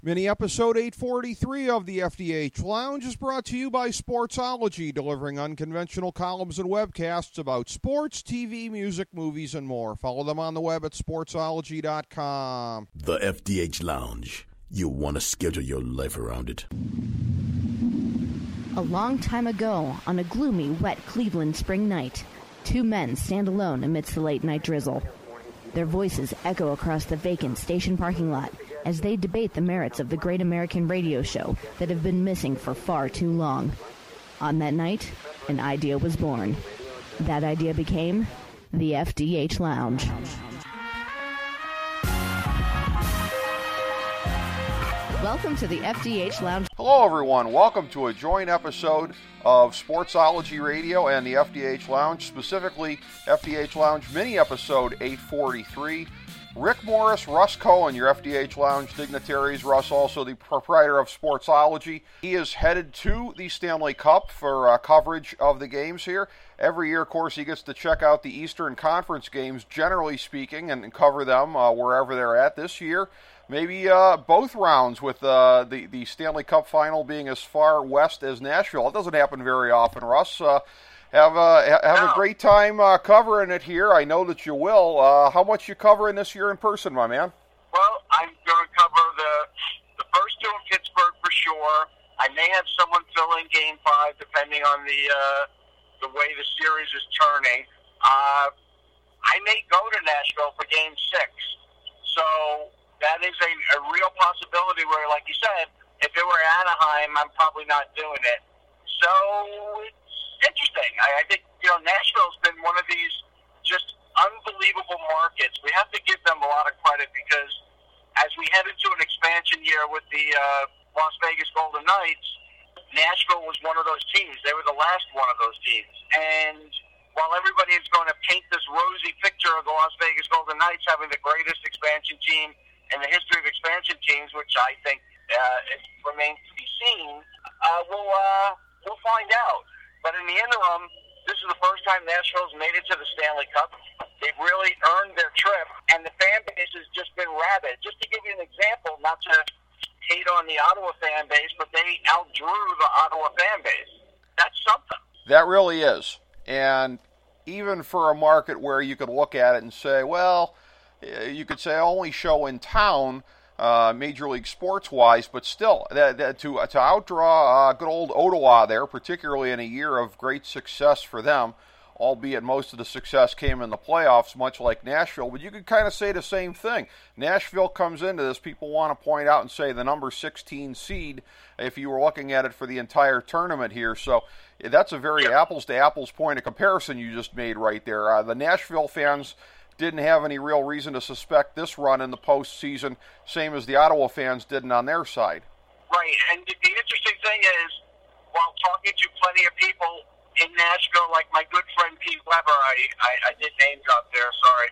Mini episode 843 of the FDH Lounge is brought to you by Sportsology, delivering unconventional columns and webcasts about sports, TV, music, movies, and more. Follow them on the web at sportsology.com. The FDH Lounge. You want to schedule your life around it. A long time ago, on a gloomy, wet Cleveland spring night, two men stand alone amidst the late-night drizzle. Their voices echo across the vacant station parking lot as they debate the merits of the great American radio show that have been missing for far too long. On that night, an idea was born. That idea became the FDH Lounge. Welcome to the FDH Lounge. Hello, everyone. Welcome to a joint episode of Sportsology Radio and the FDH Lounge, specifically FDH Lounge mini episode 843. Rick Morris, Russ Cohen, your FDH Lounge dignitaries. Russ, also the proprietor of Sportsology. He is headed to the Stanley Cup for coverage of the games here. Every year, of course, he gets to check out the Eastern Conference games, generally speaking, and cover them wherever they're at. This year, maybe both rounds, with the Stanley Cup final being as far west as Nashville. It doesn't happen very often, Russ. Have a great time covering it here. I know that you will. How much you covering this year in person, my man? Well, I'm going to cover the first two in Pittsburgh for sure. I may have someone fill in Game 5 depending on the way the series is turning. I may go to Nashville for Game 6. So that is a real possibility where, like you said, if it were Anaheim, I'm probably not doing it. So it's interesting. I think, Nashville's been one of these just unbelievable markets. We have to give them a lot of credit because as we head into an expansion year with the Las Vegas Golden Knights, Nashville was one of those teams. They were the last one of those teams. And while everybody is going to paint this rosy picture of the Las Vegas Golden Knights having the greatest expansion team in the history of expansion teams, which I think remains to be seen, we'll find out. But in the interim, this is the first time Nashville's made it to the Stanley Cup. They've really earned their trip, and the fan base has just been rabid. Just to give you an example, not to hate on the Ottawa fan base, but they outdrew the Ottawa fan base. That's something. That really is. And even for a market where you could look at it and say, well, you could say only show in town, Major League sports-wise, but still, to outdraw good old Ottawa there, particularly in a year of great success for them, albeit most of the success came in the playoffs, much like Nashville, but you could kind of say the same thing. Nashville comes into this, people want to point out and say the number 16 seed, if you were looking at it for the entire tournament here, so that's a very apples-to-apples point of comparison you just made right there. The Nashville fans didn't have any real reason to suspect this run in the postseason, same as the Ottawa fans didn't on their side. Right, and the interesting thing is, while talking to plenty of people in Nashville, like my good friend Pete Weber, I did name drop there, sorry,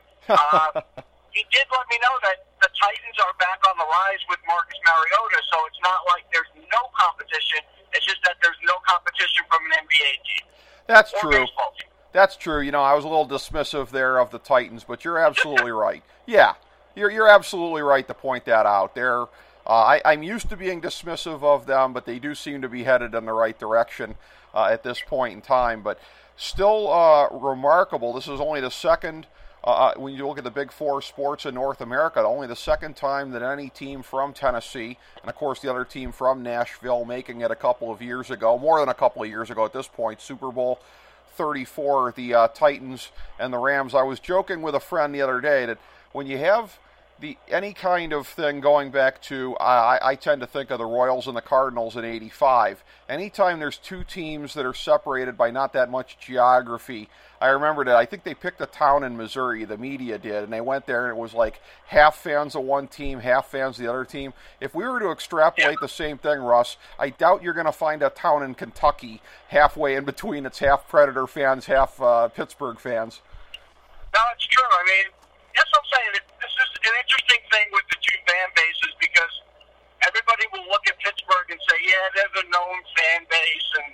he did let me know that the Titans are back on the rise with Marcus Mariota, so it's not like there's no competition, it's just that there's no competition from an NBA team. That's or true. Baseball team. That's true. I was a little dismissive there of the Titans, but you're absolutely right. Yeah, you're absolutely right to point that out. I'm used to being dismissive of them, but they do seem to be headed in the right direction at this point in time. But still remarkable. This is only the second, when you look at the Big Four sports in North America, only the second time that any team from Tennessee, and of course the other team from Nashville, making it a couple of years ago, more than a couple of years ago at this point, Super Bowl 34, the Titans and the Rams. I was joking with a friend the other day that when you have any kind of thing going back to, I tend to think of the Royals and the Cardinals in '85. Anytime there's two teams that are separated by not that much geography, I remember that I think they picked a town in Missouri, the media did, and they went there and it was like half fans of one team, half fans of the other team. If we were to extrapolate the same thing, Russ, I doubt you're going to find a town in Kentucky halfway in between. It's half Predator fans, half Pittsburgh fans. No, it's true. I mean, that's what I'm saying. This is an interesting thing with the two fan bases because everybody will look at Pittsburgh and say, yeah, they're the known fan base, and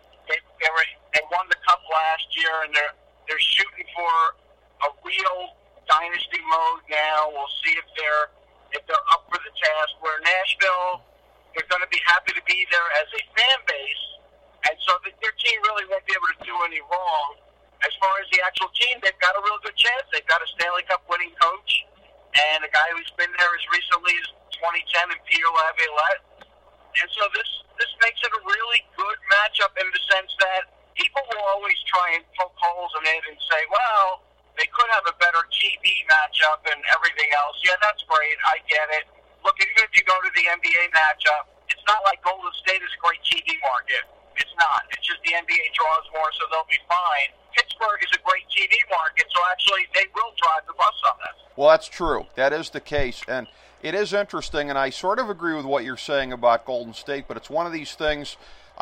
they won the Cup last year, and they're shooting for a real dynasty mode now. We'll see if they're up for the past where Nashville is going to be happy to be there as a fan base, and so their team really won't be able to do any wrong. As far as the actual team, they've got a real good chance. They've got a Stanley Cup winning coach, and a guy who's been there as recently as 2010 in Peter Laviolette. And so this makes it a really good matchup in the sense that people will always try and poke holes in it and say, well, they could have a better TV matchup and everything else. Yeah, that's great. I get it. Look, even if you go to the NBA matchup, it's not like Golden State is a great TV market. It's not. It's just the NBA draws more, so they'll be fine. Pittsburgh is a great TV market, so actually they will drive the bus on this. Well, that's true. That is the case. And it is interesting, and I sort of agree with what you're saying about Golden State, but it's one of these things,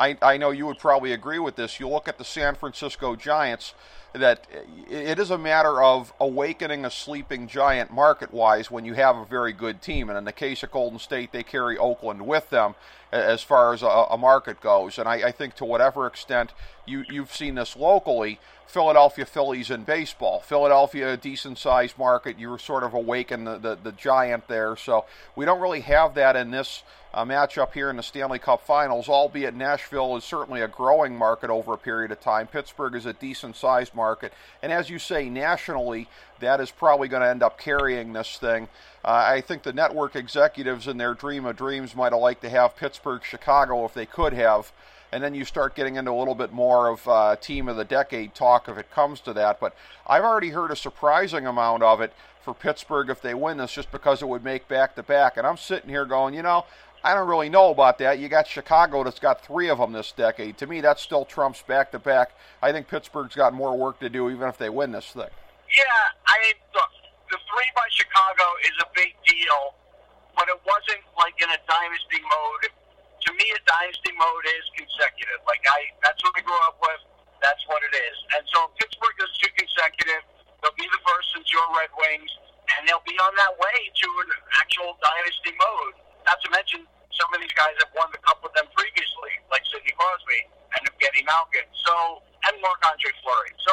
I know you would probably agree with this. You look at the San Francisco Giants, that it is a matter of awakening a sleeping giant market-wise when you have a very good team. And in the case of Golden State, they carry Oakland with them as far as a market goes. And I think to whatever extent you've seen this locally, Philadelphia Phillies in baseball. Philadelphia, a decent-sized market. You sort of awaken the giant there. So we don't really have that in this matchup here in the Stanley Cup Finals, albeit Nashville is certainly a growing market over a period of time. Pittsburgh is a decent-sized market. And as you say, nationally, that is probably going to end up carrying this thing. I think the network executives in their dream of dreams might have liked to have Pittsburgh-Chicago if they could have. And then you start getting into a little bit more of team of the decade talk if it comes to that. But I've already heard a surprising amount of it for Pittsburgh if they win this, just because it would make back-to-back. And I'm sitting here going, I don't really know about that. You got Chicago that's got 3 of them this decade. To me, that still trumps back-to-back. I think Pittsburgh's got more work to do even if they win this thing. Yeah, look, the 3 by Chicago is a big deal, but it wasn't like in a dynasty mode. To me, a dynasty mode is consecutive. That's what I grew up with. That's what it is. And so Pittsburgh does 2 consecutive. They'll be the first since your Red Wings, and they'll be on that way to an actual dynasty mode. Not to mention, some of these guys have won the cup with them previously, like Sidney Crosby and Evgeny Malkin. And Marc-Andre Fleury. So,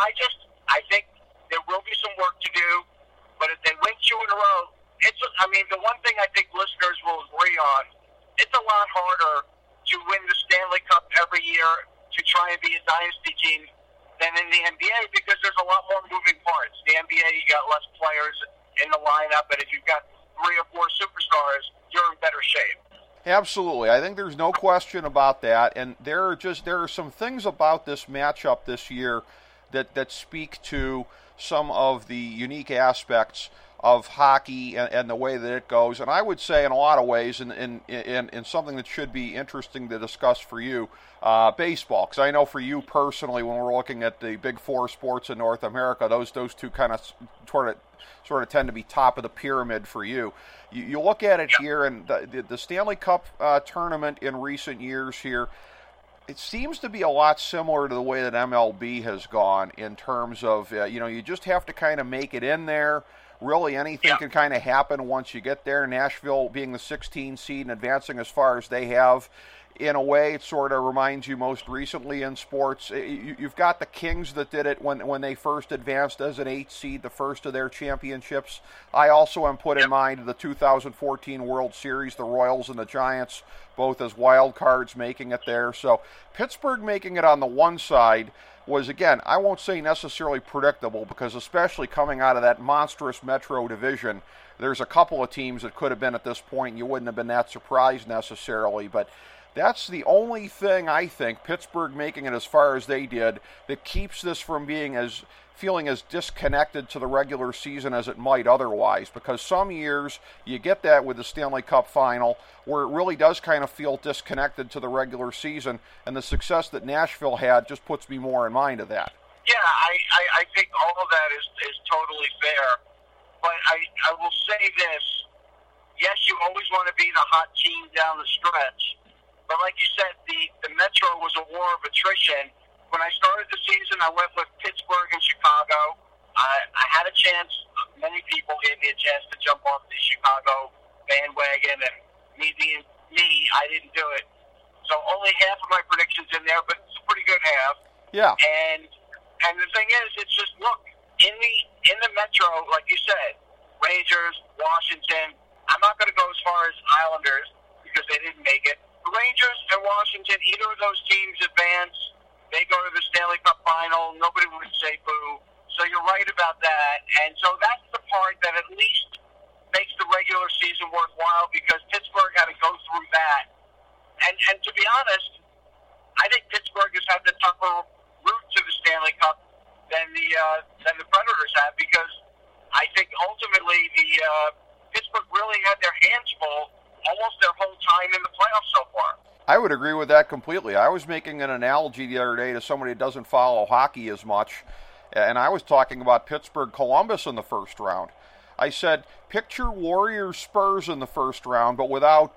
I think there will be some work to do, but if they win 2 in a row, the one thing I think listeners will agree on, it's a lot harder to win the Stanley Cup every year to try and be a dynasty team than in the NBA because there's a lot more moving parts. The NBA, you got less players in the lineup, and if you've got 3 or 4 superstars, you're in better shape. Absolutely. I think there's no question about that. And there are some things about this matchup this year that speak to some of the unique aspects of hockey and the way that it goes. And I would say in a lot of ways, in something that should be interesting to discuss for you, baseball. Because I know for you personally, when we're looking at the big 4 sports in North America, those 2 kind of sort of tend to be top of the pyramid for you. You look at it here, and the Stanley Cup tournament in recent years here, it seems to be a lot similar to the way that MLB has gone in terms of, you just have to kind of make it in there. Really, anything can kind of happen once you get there. Nashville being the 16 seed and advancing as far as they have, in a way, it sort of reminds you most recently in sports. You've got the Kings that did it when they first advanced as an 8 seed, the first of their championships. I also am put in mind the 2014 World Series, the Royals and the Giants, both as wild cards making it there. So Pittsburgh making it on the one side was, again, I won't say necessarily predictable, because especially coming out of that monstrous Metro division, there's a couple of teams that could have been at this point, and you wouldn't have been that surprised necessarily. But that's the only thing, I think, Pittsburgh making it as far as they did, that keeps this from feeling as disconnected to the regular season as it might otherwise. Because some years you get that with the Stanley Cup Final, where it really does kind of feel disconnected to the regular season, and the success that Nashville had just puts me more in mind of that. Yeah, I think all of that is totally fair. But I will say this. Yes, you always want to be the hot team down the stretch. But like you said, the Metro was a war of attrition. When I started the season, I went with Pittsburgh and Chicago. I had a chance. Many people gave me a chance to jump off the Chicago bandwagon, and me, I didn't do it. So only half of my predictions in there, but it's a pretty good half. Yeah. And the thing is, it's just, look, in the Metro, like you said, Rangers, Washington, I'm not going to go as far as Islanders because they didn't make it. The Rangers and Washington, either of those teams advance, they go to the Stanley Cup final. Nobody would say boo. So you're right about that. And so that's the part that at least makes the regular season worthwhile because Pittsburgh had to go through that. And to be honest, I think Pittsburgh has had the tougher route to the Stanley Cup than the Predators have because I think ultimately Pittsburgh really had their hands full almost their whole time in the playoffs so far. I would agree with that completely. I was making an analogy the other day to somebody that doesn't follow hockey as much, and I was talking about Pittsburgh-Columbus in the first round. I said, picture Warriors-Spurs in the first round, but without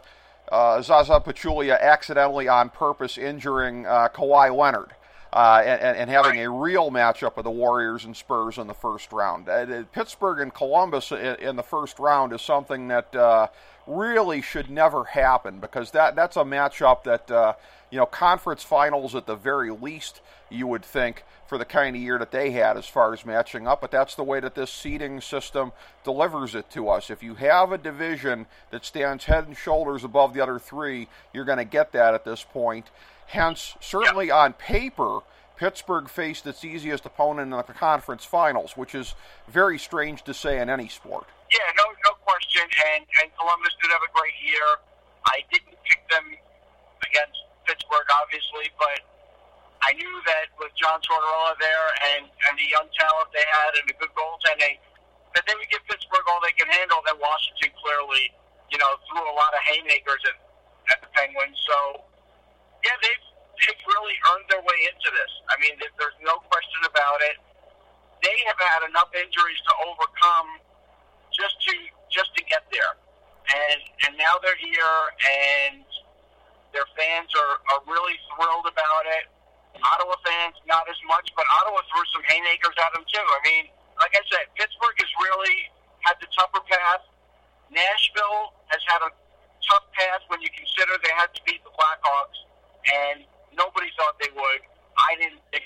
Zaza Pachulia accidentally on purpose injuring Kawhi Leonard. And having a real matchup of the Warriors and Spurs in the first round. Pittsburgh and Columbus in the first round is something that really should never happen because that's a matchup that, conference finals at the very least, you would think, for the kind of year that they had as far as matching up, but that's the way that this seeding system delivers it to us. If you have a division that stands head and shoulders above the other three, you're going to get that at this point. Hence, certainly on paper, Pittsburgh faced its easiest opponent in the conference finals, which is very strange to say in any sport. Yeah, no question, and Columbus did have a great year. I didn't pick them against Pittsburgh, obviously, but I knew that with John Tortorella there and the young talent they had and the good goaltending, that they would give Pittsburgh all they can handle. Then Washington clearly, threw a lot of haymakers at the Penguins. So, yeah, they've really earned their way into this. I mean, there's no question about it. They have had enough injuries to overcome just to get there. And now they're here, and their fans are really thrilled about it. Ottawa fans, not as much, but Ottawa threw some haymakers at them, too. I mean, like I said, Pittsburgh has really had the tougher path. Nashville has had a tough path when you consider they had to beat the Blackhawks, and nobody thought they would. I didn't think,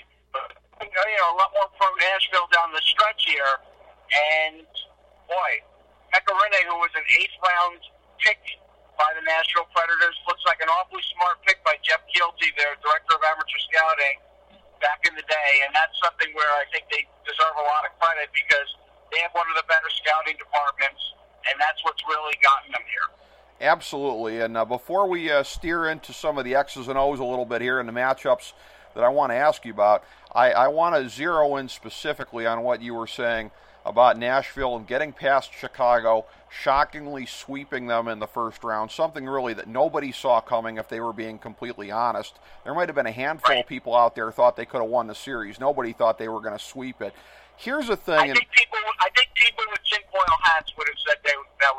a lot more pro Nashville down the stretch here. And, boy, Pecorine, who was an 8th-round pick by the Nashville Predators, looks like an awfully smart pick by Jeff Keelty, their director of amateur scouting, back in the day. And that's something where I think they deserve a lot of credit because they have one of the better scouting departments, and that's what's really gotten them here. Absolutely. And before we steer into some of the X's and O's a little bit here in the matchups that I want to ask you about, I want to zero in specifically on what you were saying about Nashville and getting past Chicago, shockingly sweeping them in the first round, something really that nobody saw coming if they were being completely honest. There might have been a handful of people out there who thought they could have won the series. Nobody thought they were going to sweep it. Here's the thing. I think people with tinfoil hats would have said they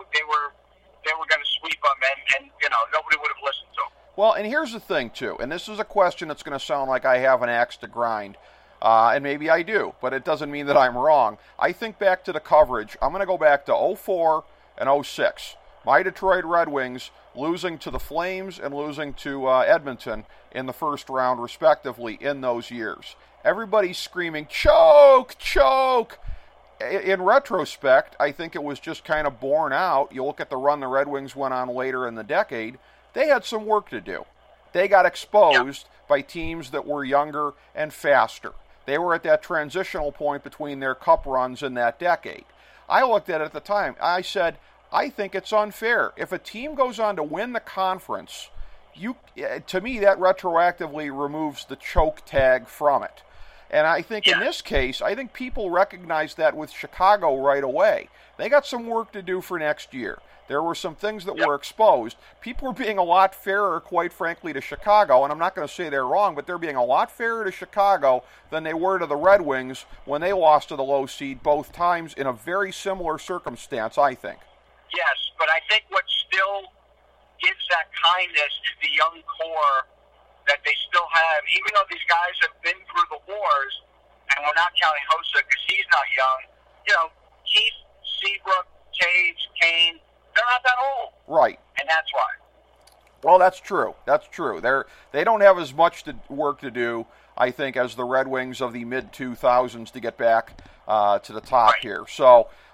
were going to sweep them, and nobody would have listened to them. Well, and here's the thing, too, and this is a question that's going to sound like I have an axe to grind. And maybe I do, but it doesn't mean that I'm wrong. I think back to the coverage. I'm going to go back to 2004 and 2006. My Detroit Red Wings losing to the Flames and losing to Edmonton in the first round, respectively, in those years. Everybody's screaming, choke, choke. In retrospect, I think it was just kind of borne out. You look at the run the Red Wings went on later in the decade, they had some work to do. They got exposed by teams that were younger and faster. They were at that transitional point between their cup runs in that decade. I looked at it at the time. I said, I think it's unfair. If a team goes on to win the conference, to me that retroactively removes the choke tag from it. And I think in this case, I think people recognize that with Chicago right away. They got some work to do for next year. There were some things that were exposed. People were being a lot fairer, quite frankly, to Chicago, and I'm not going to say they're wrong, but they're being a lot fairer to Chicago than they were to the Red Wings when they lost to the low seed both times in a very similar circumstance, I think. Yes, but I think what still gives that kindness to the young core that they still have, even though these guys have been through the wars, and we're not counting Hossa because he's not young, Keith, Seabrook, Taves, Kane, they're not that old. Right. And that's why. Well, that's true. That's true. They don't have as much work to do, I think, as the Red Wings of the mid-2000s to get back to the top here. So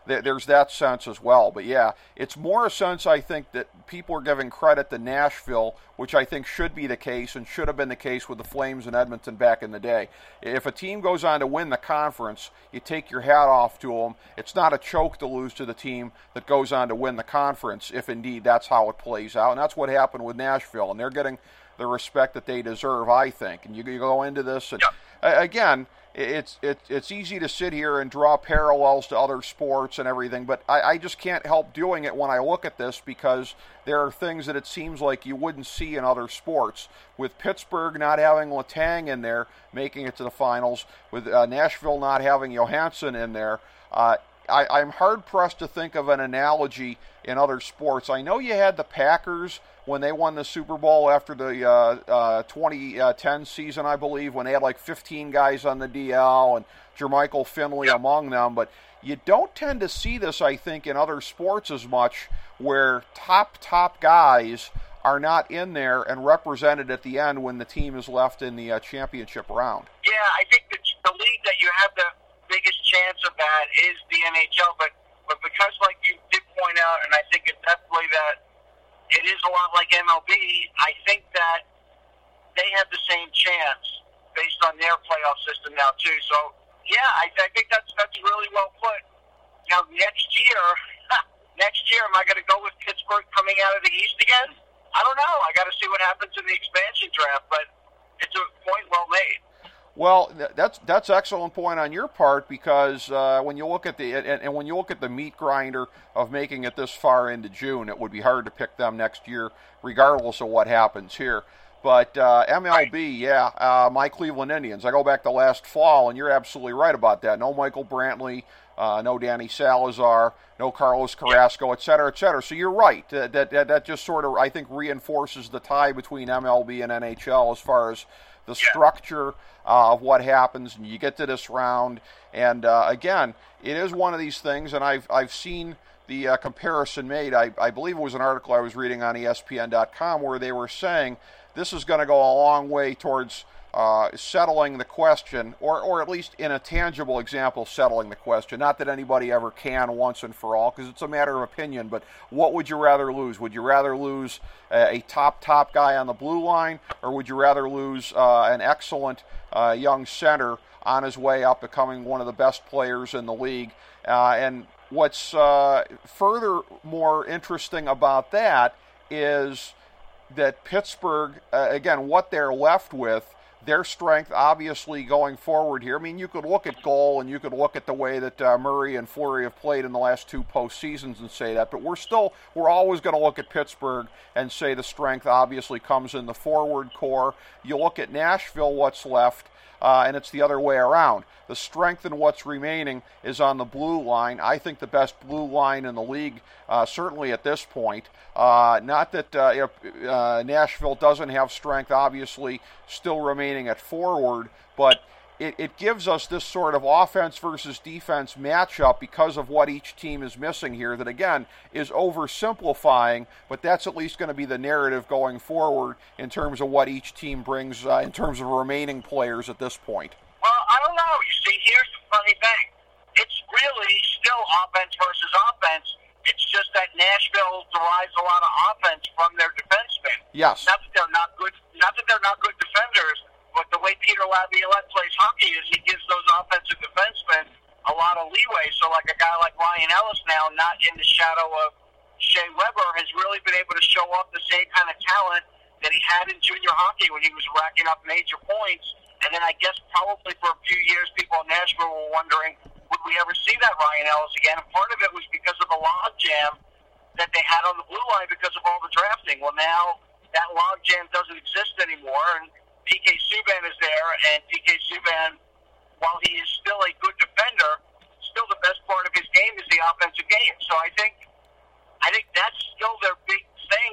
there's that sense as well. But yeah, it's more a sense, I think, that people are giving credit to Nashville, which I think should be the case and should have been the case with the Flames and Edmonton back in the day. If a team goes on to win the conference, you take your hat off to them. It's not a choke to lose to the team that goes on to win the conference, if indeed that's how it plays out. And that's what happened with Nashville, and they're getting the respect that they deserve, I think. And you go into this, and again, it's easy to sit here and draw parallels to other sports and everything, but I just can't help doing it when I look at this, because there are things that it seems like you wouldn't see in other sports. With Pittsburgh not having Letang in there, making it to the finals, with Nashville not having Johansson in there, I'm hard-pressed to think of an analogy in other sports. I know you had the Packers when they won the Super Bowl after the 2010 season, I believe, when they had like 15 guys on the DL and Jermichael Finley among them. But you don't tend to see this, I think, in other sports as much, where top guys are not in there and represented at the end when the team is left in the championship round. Yeah, I think that the league that you have the biggest chance of that is the NHL, but because, like you did point out, and I think it's definitely that it is a lot like MLB, I think that they have the same chance based on their playoff system now too. So yeah, I think that's really well put. Now next year, am I going to go with Pittsburgh coming out of the East again? I don't know. I got to see what happens in the expansion draft, but it's a point well made. Well, that's excellent point on your part, because when you look at when you look at the meat grinder of making it this far into June, it would be hard to pick them next year, regardless of what happens here. But MLB, my Cleveland Indians. I go back to last fall, and you're absolutely right about that. No Michael Brantley, no Danny Salazar, no Carlos Carrasco, et cetera, et cetera. So you're right. That just sort of, I think, reinforces the tie between MLB and NHL as far as the structure of what happens, and you get to this round. And again, it is one of these things, and I've seen the comparison made. I believe it was an article I was reading on ESPN.com where they were saying this is going to go a long way towards settling the question, or at least in a tangible example, settling the question. Not that anybody ever can once and for all, because it's a matter of opinion, but what would you rather lose? Would you rather lose a top guy on the blue line, or would you rather lose an excellent young center on his way up, becoming one of the best players in the league? And what's further more interesting about that is that Pittsburgh, again, what they're left with, their strength obviously going forward here. I mean, you could look at goal, and you could look at the way that Murray and Fleury have played in the last two postseasons and say that, but we're always going to look at Pittsburgh and say the strength obviously comes in the forward core. You look at Nashville, what's left, and it's the other way around. The strength in what's remaining is on the blue line. I think the best blue line in the league, certainly at this point. Not that Nashville doesn't have strength, obviously, still remaining at forward, but it gives us this sort of offense versus defense matchup because of what each team is missing here that, again, is oversimplifying, but that's at least going to be the narrative going forward in terms of what each team brings in terms of remaining players at this point. Well, I don't know. You see, here's the funny thing. It's really still offense versus offense. It's just that Nashville derives a lot of offense from their defensemen. Yes. Not that they're not good defenders, but the way Peter Laviolette plays hockey is he gives those offensive defensemen a lot of leeway. So like a guy like Ryan Ellis now, not in the shadow of Shea Weber, has really been able to show off the same kind of talent that he had in junior hockey when he was racking up major points. And then I guess probably for a few years, people in Nashville were wondering, would we ever see that Ryan Ellis again? And part of it was because of the logjam that they had on the blue line because of all the drafting. Well, now that logjam doesn't exist anymore, and PK Subban is there, and PK Subban, while he is still a good defender, still the best part of his game is the offensive game. So I think that's still their big thing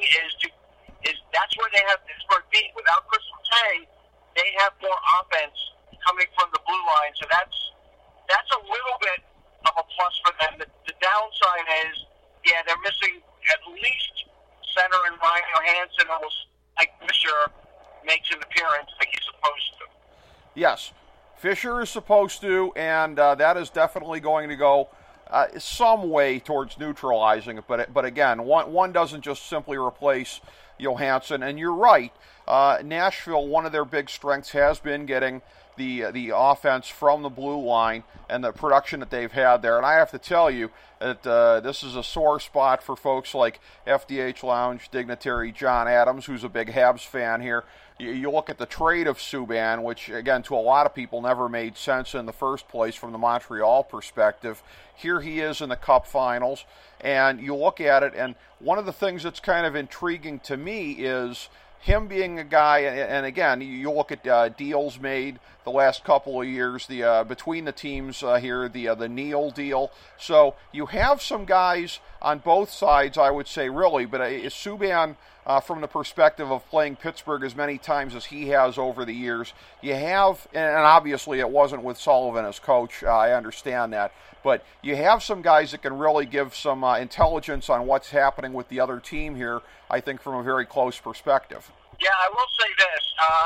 is that's where they have Pittsburgh beat. Without Chris Letang, they have more offense coming from the blue line, so that's a little bit of a plus for them. The downside is, they're missing at least center and Ryan Johansson, almost like Fisher makes an appearance like he's supposed to. Yes, Fisher is supposed to, and that is definitely going to go some way towards neutralizing it. But again, one doesn't just simply replace Johansson. And you're right. Nashville, one of their big strengths has been getting the offense from the blue line and the production that they've had there. And I have to tell you that this is a sore spot for folks like FDH Lounge dignitary John Adams, who's a big Habs fan here. You look at the trade of Subban, which, again, to a lot of people never made sense in the first place from the Montreal perspective. Here he is in the Cup Finals, and you look at it, and one of the things that's kind of intriguing to me is him being a guy, and again, you look at deals made the last couple of years, the between the teams here, the Neal deal. So you have some guys on both sides, I would say, really, but Subban, from the perspective of playing Pittsburgh as many times as he has over the years, you have, and obviously it wasn't with Sullivan as coach, I understand that, but you have some guys that can really give some intelligence on what's happening with the other team here, I think, from a very close perspective. Yeah, I will say this.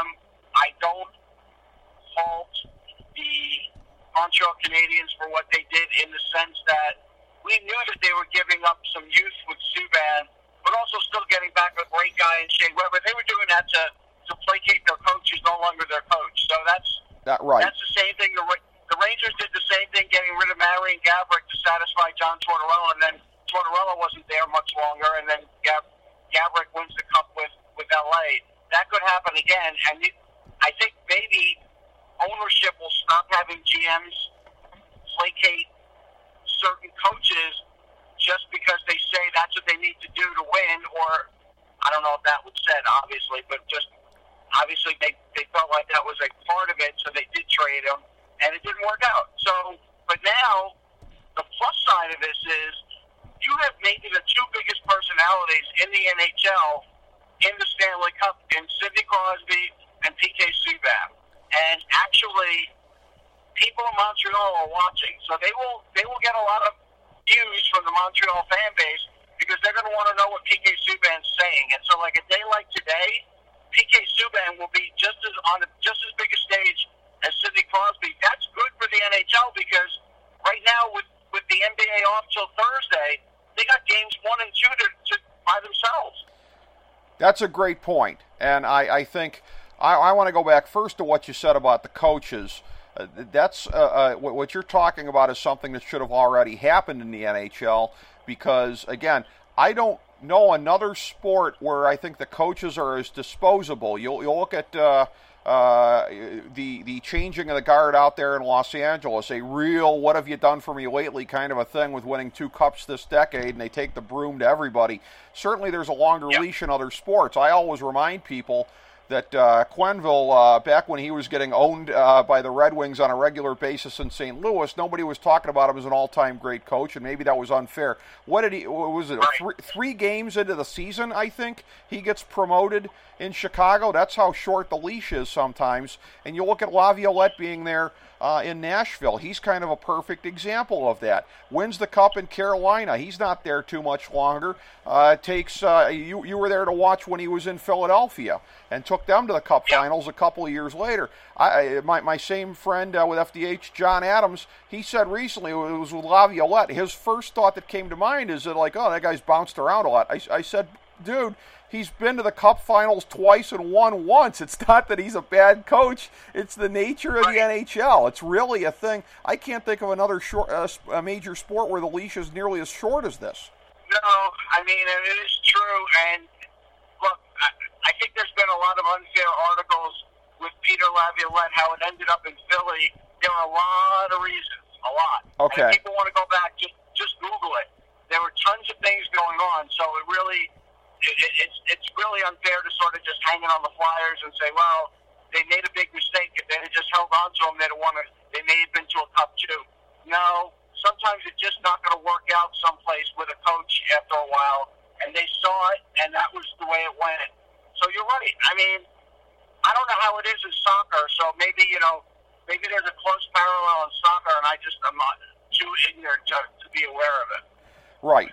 I don't fault the Montreal Canadiens for what they did in the sense that we knew that they were giving up some youth with Subban, but also still getting back a great guy in Shea Weber. They were doing that to placate their coach who's no longer their coach. So that's the same thing. The Rangers did the same thing, getting rid of Marian Gaborik to satisfy John Tortorella, and then Tortorella wasn't there much longer, and then Gaborik wins the Cup with LA. That could happen again, and I think maybe ownership will stop having GMs placate certain coaches just because they say that's what they need to do to win, or I don't know if that was said, obviously, but just obviously they felt like that was a part of it, so they did trade him, and it didn't work out. So, but now, the plus side of this is you have maybe the two biggest personalities in the NHL in the Stanley Cup in Sidney Crosby and PK Subban. And actually, people in Montreal are watching, so they will get a lot of views from the Montreal fan base because they're going to want to know what PK Subban's saying. And so, like a day like today, PK Subban will be just as big a stage as Sidney Crosby. That's good for the NHL because right now with the NBA off till Thursday, they got games 1 and 2 to by themselves. That's a great point, and I think I want to go back first to what you said about the coaches. That's what you're talking about is something that should have already happened in the NHL because, again, I don't know another sport where I think the coaches are as disposable. You'll look at the changing of the guard out there in Los Angeles, a real what have you done for me lately kind of a thing with winning 2 cups this decade, and they take the broom to everybody. Certainly there's a longer leash in other sports. I always remind people that Quenneville, back when he was getting owned by the Red Wings on a regular basis in St. Louis, nobody was talking about him as an all-time great coach, and maybe that was unfair. What was it, 3 games into the season, I think, he gets promoted in Chicago? That's how short the leash is sometimes. And you look at Laviolette being there in Nashville. He's kind of a perfect example of that. Wins the Cup in Carolina. He's not there too much longer. You were there to watch when he was in Philadelphia and took them to the Cup Finals a couple of years later. My same friend with FDH, John Adams, he said recently, it was with Laviolette, his first thought that came to mind is that, like, oh, that guy's bounced around a lot. I said, dude, he's been to the Cup Finals twice and won once. It's not that he's a bad coach. It's the nature of the NHL. It's really a thing. I can't think of another a major sport where the leash is nearly as short as this. No, I mean, it is true. And, look, I think there's been a lot of unfair articles with Peter Laviolette, how it ended up in Philly. There are a lot of reasons, a lot. Okay. And if people want to go back, just Google it. There were tons of things going on, so it really... It's really unfair to sort of just hang it on the Flyers and say, well, they made a big mistake. If they had just held on to them, they may have been to a Cup too. No, sometimes it's just not going to work out someplace with a coach after a while, and they saw it, and that was the way it went. So you're right. I mean, I don't know how it is in soccer, so maybe there's a close parallel in soccer, and I'm not too ignorant to be aware of it. Right.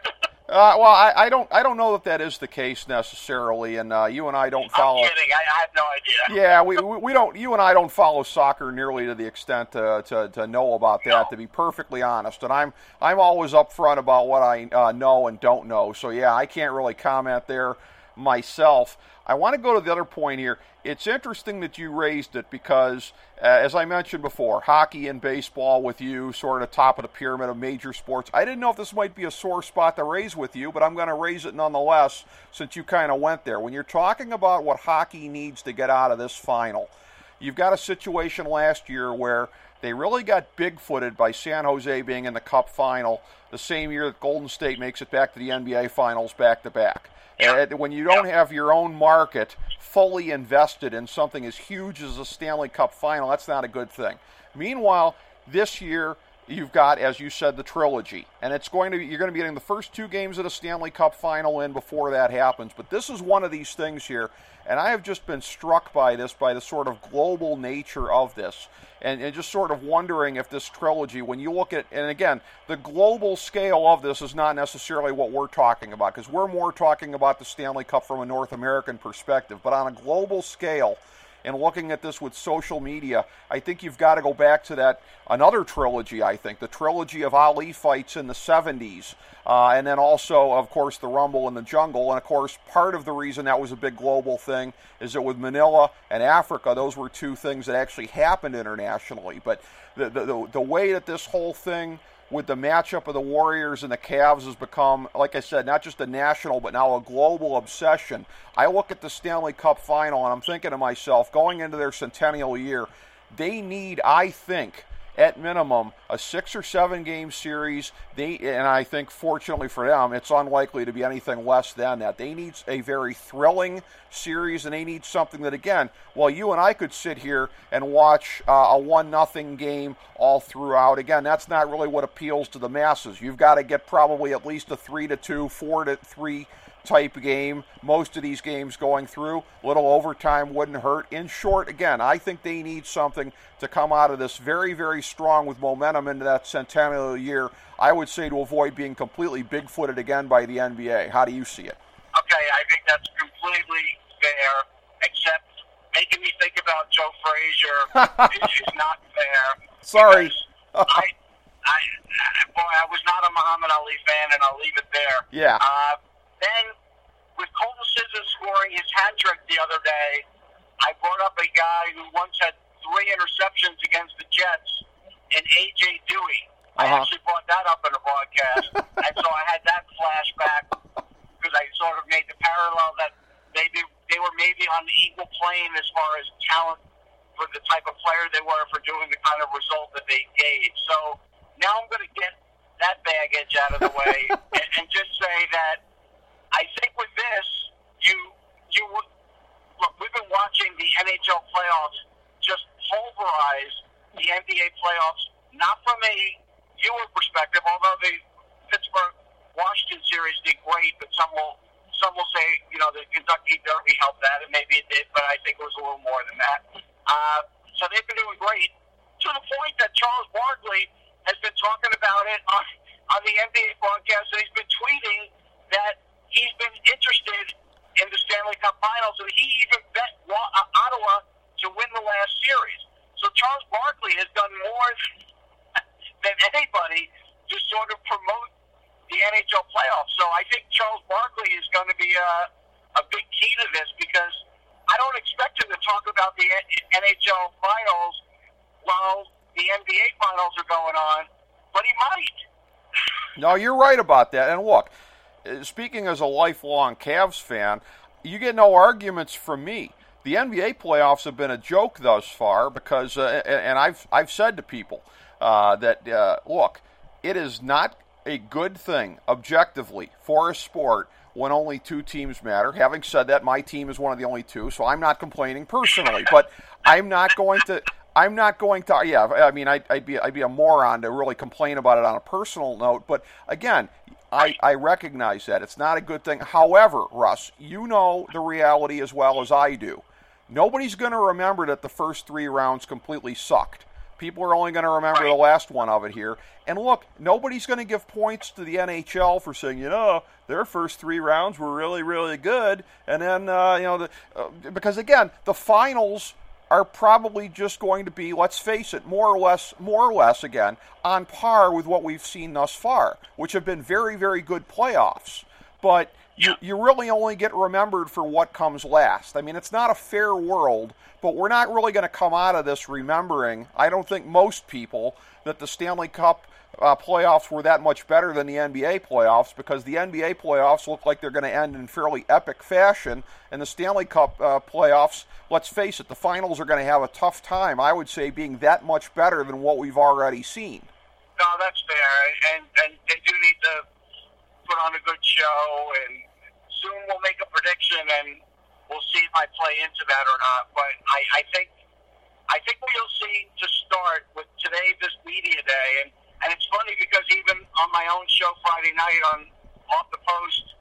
Well, I don't know that is the case necessarily, and you and I don't follow. I'm kidding. I have no idea. Yeah, we don't. You and I don't follow soccer nearly to the extent to know about that. No. To be perfectly honest, and I'm always upfront about what I know and don't know. So yeah, I can't really comment there myself. I want to go to the other point here. It's interesting that you raised it because, as I mentioned before, hockey and baseball with you, sort of top of the pyramid of major sports. I didn't know if this might be a sore spot to raise with you, but I'm going to raise it nonetheless since you kind of went there. When you're talking about what hockey needs to get out of this final, you've got a situation last year where they really got big-footed by San Jose being in the Cup final the same year that Golden State makes it back to the NBA Finals back-to-back. When you don't have your own market fully invested in something as huge as a Stanley Cup final, that's not a good thing. Meanwhile, this year you've got, as you said, the trilogy, and you're going to be getting the first 2 games of the Stanley Cup final in before that happens. But this is one of these things here, and I have just been struck by the sort of global nature of this, and just sort of wondering if this trilogy, when you look at, and again, the global scale of this is not necessarily what we're talking about, because we're more talking about the Stanley Cup from a North American perspective, but on a global scale, and looking at this with social media, I think you've got to go back to another trilogy, I think, the trilogy of Ali fights in the 70s, and then also, of course, the Rumble in the Jungle. And, of course, part of the reason that was a big global thing is that with Manila and Africa, those were 2 things that actually happened internationally. But the way that this whole thing with the matchup of the Warriors and the Cavs has become, like I said, not just a national but now a global obsession. I look at the Stanley Cup final and I'm thinking to myself, going into their centennial year, they need, I think, at minimum, a 6 or 7 game series. And I think, fortunately for them, it's unlikely to be anything less than that. They need a very thrilling series, and they need something that, again, while you and I could sit here and watch a 1-0 game all throughout, again, that's not really what appeals to the masses. You've got to get probably at least a 3-2, 4-3 type game. Most of these games going through, little overtime wouldn't hurt. In short, again, I think they need something to come out of this very, very strong with momentum into that centennial year. I would say to avoid being completely big-footed again by the NBA. How do you see it? Okay, I think that's completely fair, except making me think about Joe Frazier is not fair. Sorry. I was not a Muhammad Ali fan, and I'll leave it there. Yeah. Then, with Colton Sissons scoring his hat trick the other day, I brought up a guy who once had 3 interceptions against the Jets, and A.J. Dewey. I actually brought that up in a broadcast, and so I had that flashback because I sort of made the parallel that they were maybe on the equal plane as far as talent for the type of player they were for doing the kind of result that they gave. So now I'm going to get that baggage out of the way and just say that I think with this, look, we've been watching the NHL playoffs just pulverize the NBA playoffs, not from a viewer perspective, although the Pittsburgh-Washington series did great, but some will say, the Kentucky Derby helped that, and maybe it did, but I think it was a little more than that. So they've been doing great, to the point that Charles Barkley has been talking about it on the NBA broadcast, and he's been tweeting that he's been interested in the Stanley Cup Finals, and he even bet Ottawa to win the last series. So Charles Barkley has done more than anybody to sort of promote the NHL playoffs. So I think Charles Barkley is going to be a big key to this, because I don't expect him to talk about the NHL Finals while the NBA Finals are going on, but he might. No, you're right about that. And look, speaking as a lifelong Cavs fan, you get no arguments from me. The NBA playoffs have been a joke thus far because, and I've said to people that, look, it is not a good thing, objectively, for a sport when only 2 teams matter. Having said that, my team is one of the only 2, so I'm not complaining personally. But I'm not going to. Yeah, I mean, I'd be a moron to really complain about it on a personal note. But again, I recognize that it's not a good thing. However, Russ, you know the reality as well as I do. Nobody's going to remember that the first 3 rounds completely sucked. People are only going to remember the last one of it here. And look, nobody's going to give points to the NHL for saying, their first 3 rounds were really, really good. And then, because again, the finals are probably just going to be, let's face it, more or less again, on par with what we've seen thus far, which have been very, very good playoffs. But you really only get remembered for what comes last. I mean, it's not a fair world, but we're not really going to come out of this remembering, I don't think most people, that the Stanley Cup playoffs were that much better than the NBA playoffs, because the NBA playoffs look like they're going to end in fairly epic fashion, and the Stanley Cup playoffs, let's face it, the finals are going to have a tough time, I would say, being that much better than what we've already seen. No, that's fair, and they do need to put on a good show, and soon we'll make a prediction, and we'll see if I play into that or not. But I think what you'll see to start with today, this media day, and it's funny because even on my own show Friday night on Off the Post,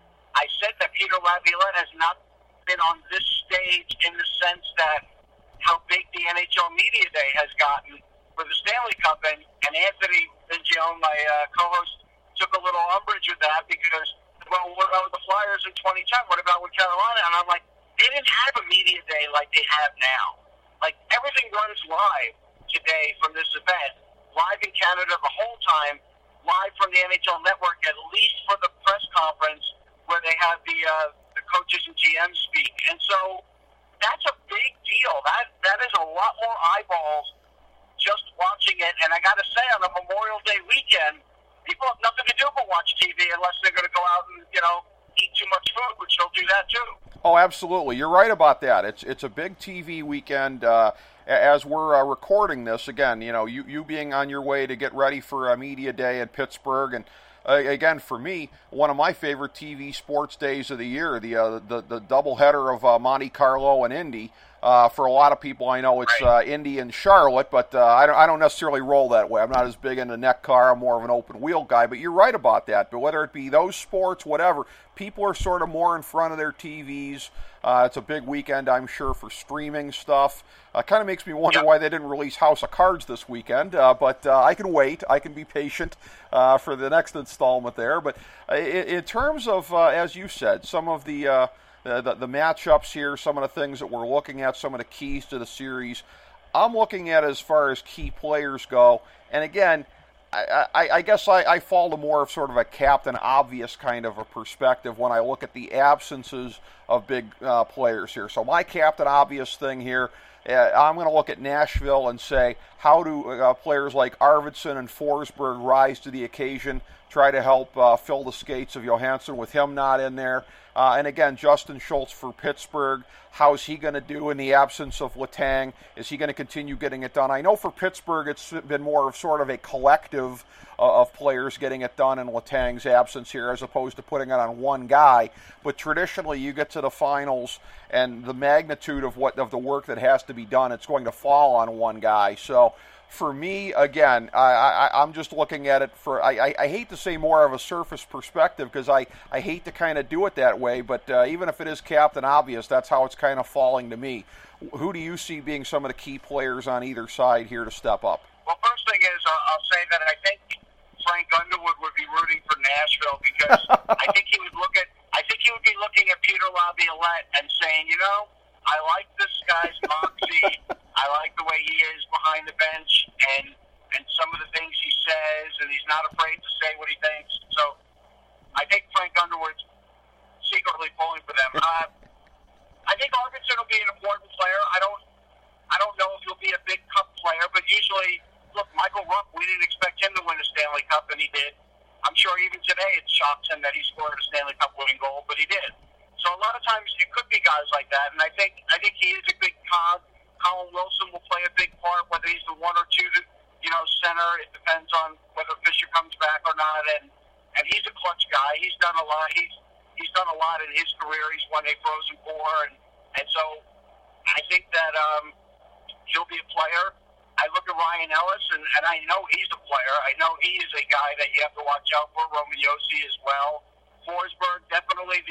I said that Peter Laviolette has not been on this stage in the sense that how big the NHL media day has gotten for the Stanley Cup, and Anthony Mingione, my co-host, took a little umbrage with that because, well, what about the Flyers in 2010? What about with Carolina? And I'm like, they didn't have a media day like they have now. Like, everything runs live today from this event, live in Canada the whole time, live from the NHL Network, at least for the press conference where they have the coaches and GMs speak. And so that's a big deal. That is a lot more eyeballs just watching it. And I got to say, on a Memorial Day weekend, people have nothing to do but watch TV unless they're going to go out and, eat too much food, which they'll do that too. Oh, absolutely. You're right about that. It's a big TV weekend. As we're recording this, again, you being on your way to get ready for a media day in Pittsburgh, and again, for me, one of my favorite TV sports days of the year, the doubleheader of Monte Carlo and Indy. For a lot of people, I know it's Indy and Charlotte, but I don't necessarily roll that way. I'm not as big into neck car. I'm more of an open wheel guy. But you're right about that. But whether it be those sports, whatever, people are sort of more in front of their TVs. It's a big weekend, I'm sure, for streaming stuff. Kind of makes me wonder why they didn't release House of Cards this weekend. But I can wait. I can be patient for the next installment there. But in terms of, as you said, some of the matchups here, some of the things that we're looking at, some of the keys to the series, I'm looking at as far as key players go. And again, I guess I fall to more of sort of a Captain Obvious kind of a perspective when I look at the absences of big players here. So my Captain Obvious thing here, I'm going to look at Nashville and say, how do players like Arvidsson and Forsberg rise to the occasion, try to help fill the skates of Johansson with him not in there. And again, Justin Schultz for Pittsburgh, how's he going to do in the absence of Letang? Is he going to continue getting it done? I know for Pittsburgh it's been more of sort of a collective of players getting it done in Letang's absence here as opposed to putting it on one guy. But traditionally you get to the finals and the magnitude of the work that has to be done, it's going to fall on one guy. So for me, again, I'm just looking at it for, I hate to say more of a surface perspective because I hate to kind of do it that way, but even if it is Captain Obvious, that's how it's kind of falling to me. Who do you see being some of the key players on either side here to step up? Well, first thing is, I'll say that I think Frank Underwood would be rooting for Nashville because I think he would be looking at Peter Laviolette and saying, I like this guy's moxie. I like the way he is behind the bench and some of the things he says, and he's not afraid to say what he thinks. So I think Frank Underwood's secretly pulling for them. I think Arvidsson will be an important player. I don't know if he'll be a big cup player, but usually, look, Michael Rupp, we didn't expect him to win a Stanley Cup, and he did. I'm sure even today it shocks him that he scored a Stanley Cup winning goal, but he did. So a lot of times it could be guys like that, and I think he is a big cog. Colin Wilson will play a big part, whether he's the one or two, center. It depends on whether Fisher comes back or not, and he's a clutch guy. He's done a lot. He's done a lot in his career. He's won a Frozen Four, and so I think that he'll be a player. I look at Ryan Ellis, and I know he's a player. I know he is a guy that you have to watch out for. Roman Josi as well. Forsberg, definitely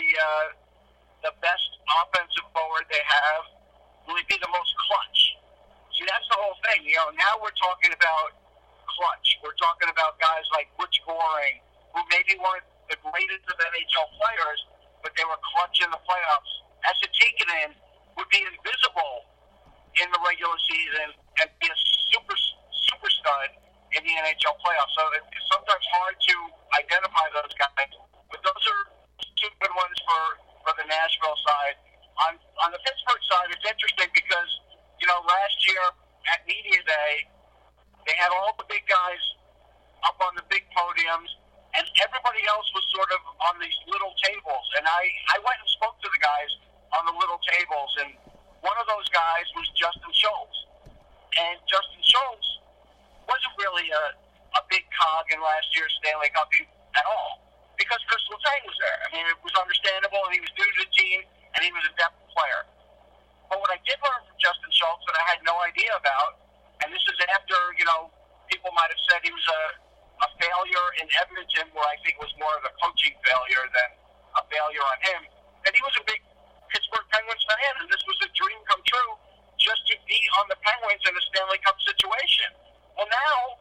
the best offensive forward they have. Will he be the most clutch? See, that's the whole thing. now we're talking about clutch. We're talking about guys like Butch Goring, who maybe weren't the greatest of NHL players, but they were clutch in the playoffs. Esa Tikkanen would be invisible in the regular season and be a super stud in the NHL playoffs. So it's sometimes hard to identify those guys, but those are two good ones for the Nashville side. On the Pittsburgh side, it's interesting because, last year at Media Day, they had all the big guys up on the big podiums, and everybody else was sort of on these little tables. And I went and spoke to the guys on the little tables, and one of those guys was Justin Schultz. And Justin Schultz wasn't really a big cog in last year's Stanley Cup at all, because Chris Letang was there. I mean, it was understandable, and he was new to the team, and he was a depth player. But what I did learn from Justin Schultz that I had no idea about, and this is after, people might have said he was a failure in Edmonton, where I think was more of a coaching failure than a failure on him, and he was a big Pittsburgh Penguins fan, and this was a dream come true, just to be on the Penguins in a Stanley Cup situation. Well, now,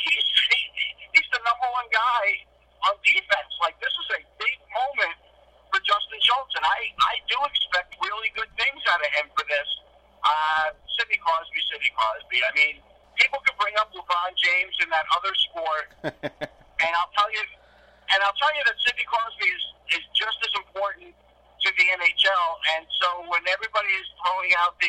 he's the number one guy on defense. Like, this is a big moment for Justin Schultz, and I do expect really good things out of him for this. Sidney Crosby. I mean, people could bring up LeBron James in that other sport, and I'll tell you that Sidney Crosby is just as important to the NHL. And so when everybody is throwing out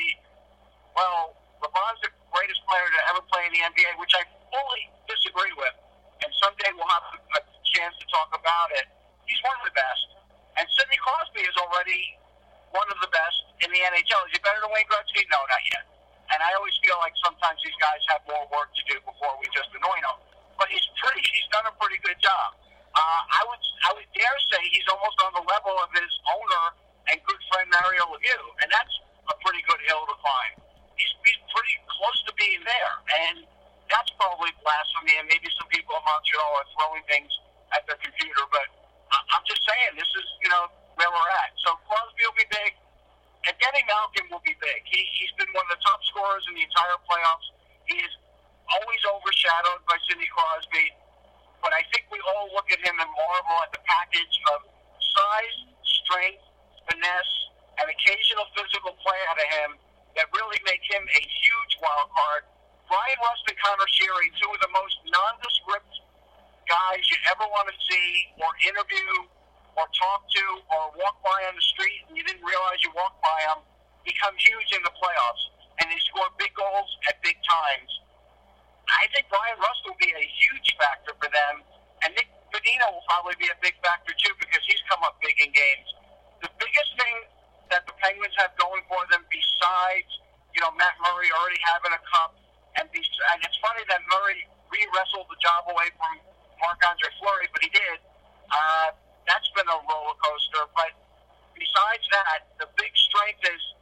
LeBron's the greatest player to ever play in the NBA, which I fully disagree with, and someday we'll have a chance to talk about it. He's one of the best. And Sidney Crosby is already one of the best in the NHL. Is he better than Wayne Gretzky? No, not yet. And I always feel like sometimes these guys have more work to do before we just anoint them. But he's done a pretty good job. I would dare say he's almost on the level of his owner and good friend Mario Lemieux, and that's a pretty good hill to climb. He's pretty close to being there, and that's probably blasphemy, and maybe some people in Montreal are throwing things at their computer, but I'm just saying, this is, where we're at. So Crosby will be big, and Denny Malkin will be big. He's been one of the top scorers in the entire playoffs. He is always overshadowed by Sidney Crosby, but I think we all look at him and marvel at the package of size, strength, finesse, and occasional physical play out of him that really make him a huge wild card. Brian Rust and Connor Sheary, two of the most nondescript guys you ever want to see or interview or talk to or walk by on the street and you didn't realize you walked by them, become huge in the playoffs, and they score big goals at big times. I think Brian Rust will be a huge factor for them, and Nick Bonino will probably be a big factor too because he's come up big in games. The biggest thing that the Penguins have going for them besides, Matt Murray already having a cup, and it's funny that Murray re-wrestled the job away from Marc-Andre Fleury, but he did. That's been a roller coaster. But besides that, the big strength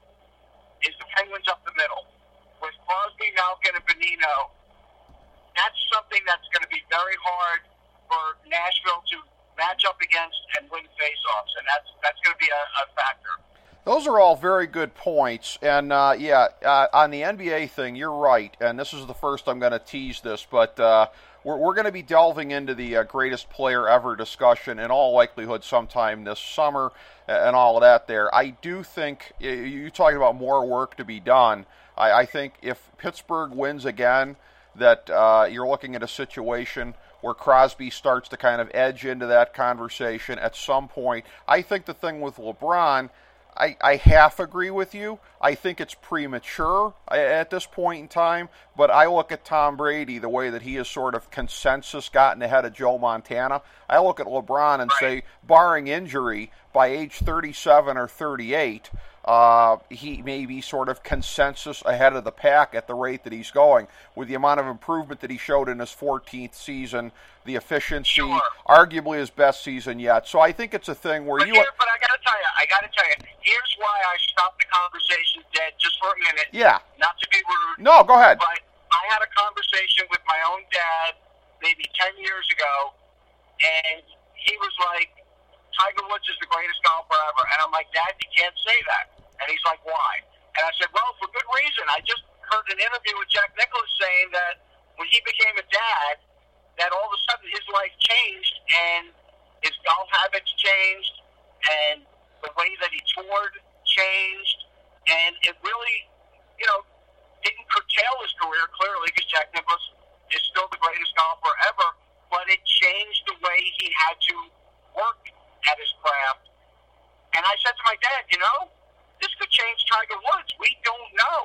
is the Penguins up the middle. With Crosby, Malkin, and Bonino, that's something that's going to be very hard for Nashville to match up against and win faceoffs, and that's going to be a factor. Those are all very good points, and on the NBA thing, you're right, and this is the first I'm going to tease this, but we're going to be delving into the greatest player ever discussion in all likelihood sometime this summer and all of that there. I do think, you talking about more work to be done, I think if Pittsburgh wins again, that you're looking at a situation where Crosby starts to kind of edge into that conversation at some point. I think the thing with LeBron, I half agree with you. I think it's premature at this point in time, but I look at Tom Brady, the way that he has sort of consensus gotten ahead of Joe Montana. I look at LeBron and say, barring injury, by age 37 or 38, he may be sort of consensus ahead of the pack at the rate that he's going. With the amount of improvement that he showed in his 14th season, the efficiency, arguably his best season yet. So I think it's a thing where But I gotta tell you, here's why I stopped the conversation dead just for a minute. Yeah. Not to be rude. No, go ahead. But I had a conversation with my own dad maybe 10 years ago, and he was like, Tiger Woods is the greatest golfer ever. And I'm like, Dad, you can't say that. And he's like, why? And I said, well, for good reason. I just heard an interview with Jack Nicklaus saying that when he became a dad, that all of a sudden his life changed and his golf habits changed and the way that he toured changed, and it really, didn't curtail his career, clearly, because Jack Nicklaus is still the greatest golfer ever, but it changed the way he had to work at his craft. And I said to my dad, this could change Tiger Woods. We don't know.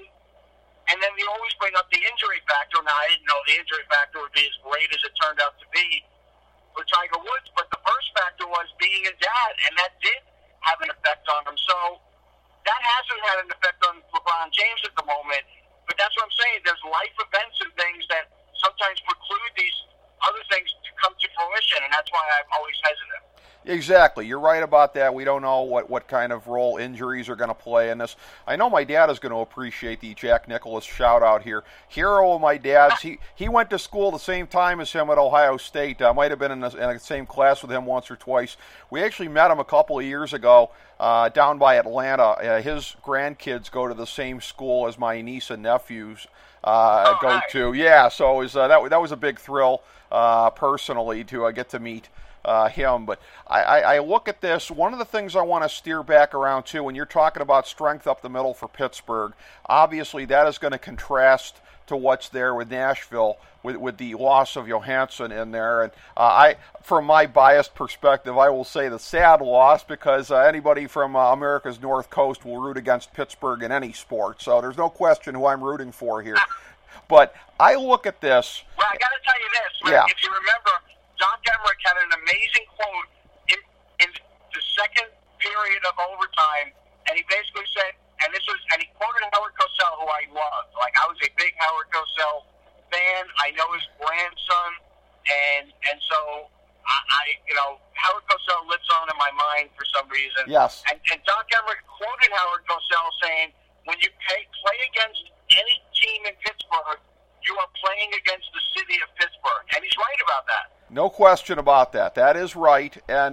And then they always bring up the injury factor. Now, I didn't know the injury factor would be as great as it turned out to be for Tiger Woods, but the first factor was being a dad, and that did have an effect on him. So that hasn't had an effect on LeBron James at the moment, but that's what I'm saying. There's life events and things that sometimes preclude these other things to come to fruition, and that's why I'm always hesitant. Exactly. You're right about that. We don't know what kind of role injuries are going to play in this. I know my dad is going to appreciate the Jack Nicklaus shout-out here. Hero of my dad's. He went to school the same time as him at Ohio State. I might have been in the same class with him once or twice. We actually met him a couple of years ago down by Atlanta. His grandkids go to the same school as my niece and nephews go to. Yeah, so it was, that was a big thrill personally to get to meet him. But I look at this, one of the things I want to steer back around to, when you're talking about strength up the middle for Pittsburgh, obviously that is going to contrast to what's there with Nashville, with the loss of Johansson in there. And from my biased perspective, I will say the sad loss, because anybody from America's North Coast will root against Pittsburgh in any sport. So there's no question who I'm rooting for here. But I look at this. Well, I got to tell you this. Yeah. If you remember, Doc Emmerich had an amazing quote in the second period of overtime, and he basically said, and he quoted Howard Cosell, who I loved. Like, I was a big Howard Cosell fan. I know his grandson, and so Howard Cosell lives on in my mind for some reason. Yes. And Doc Emmerich quoted Howard Cosell saying, when you play against any team in Pittsburgh, you are playing against the city of Pittsburgh. And he's right about that. No question about that. That is right. And,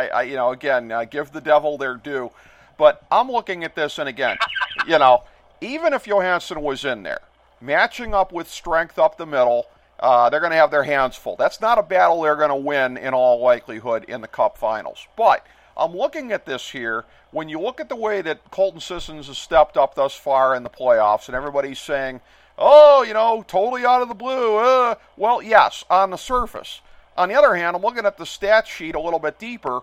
give the devil their due. But I'm looking at this, and again, even if Johansson was in there, matching up with strength up the middle, they're going to have their hands full. That's not a battle they're going to win in all likelihood in the Cup Finals. But I'm looking at this here. When you look at the way that Colton Sissons has stepped up thus far in the playoffs, and everybody's saying, totally out of the blue. Well, yes, on the surface. On the other hand, I'm looking at the stat sheet a little bit deeper.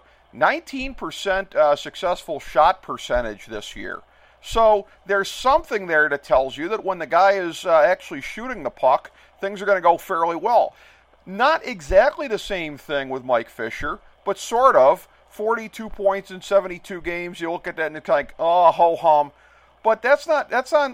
19% successful shot percentage this year. So there's something there that tells you that when the guy is actually shooting the puck, things are going to go fairly well. Not exactly the same thing with Mike Fisher, but sort of. 42 points in 72 games. You look at that and it's like, oh, ho-hum. But that's on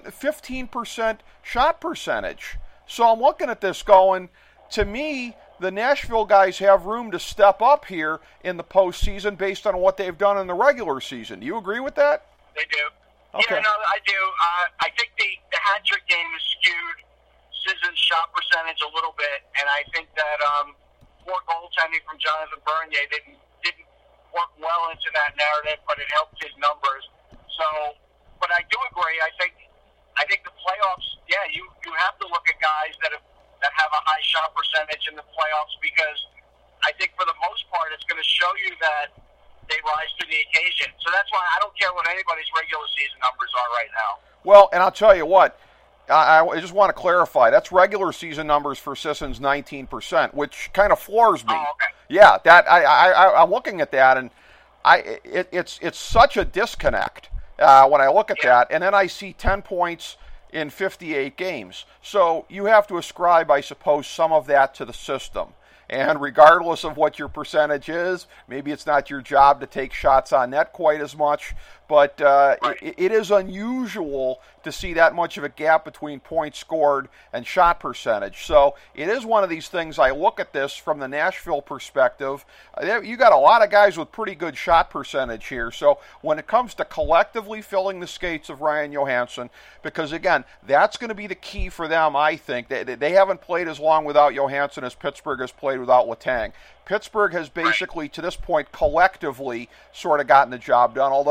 15% shot percentage. So I'm looking at this going, to me, the Nashville guys have room to step up here in the postseason based on what they've done in the regular season. Do you agree with that? They do. Okay. Yeah, no, I do. I think the hat-trick game has skewed Sissons' shot percentage a little bit, and I think that poor goaltending from Jonathan Bernier didn't work well into that narrative, but it helped his numbers. So, but I do agree. I think the playoffs. Yeah, you have to look at guys that have a high shot percentage in the playoffs, because I think for the most part it's going to show you that they rise to the occasion. So that's why I don't care what anybody's regular season numbers are right now. Well, and I'll tell you what. I just want to clarify. That's regular season numbers for Sissons, 19%, which kind of floors me. Oh, okay. Yeah, that I'm looking at that, and it's such a disconnect when I look at that, and then I see 10 points in 58 games. So you have to ascribe, I suppose, some of that to the system. And regardless of what your percentage is, maybe it's not your job to take shots on net quite as much, but it is unusual to see that much of a gap between points scored and shot percentage. So it is one of these things. I look at this from the Nashville perspective. You got a lot of guys with pretty good shot percentage here. So when it comes to collectively filling the skates of Ryan Johansson, because again, that's going to be the key for them, I think. They haven't played as long without Johansson as Pittsburgh has played without Letang. Pittsburgh has basically, to this point, collectively sort of gotten the job done, although, as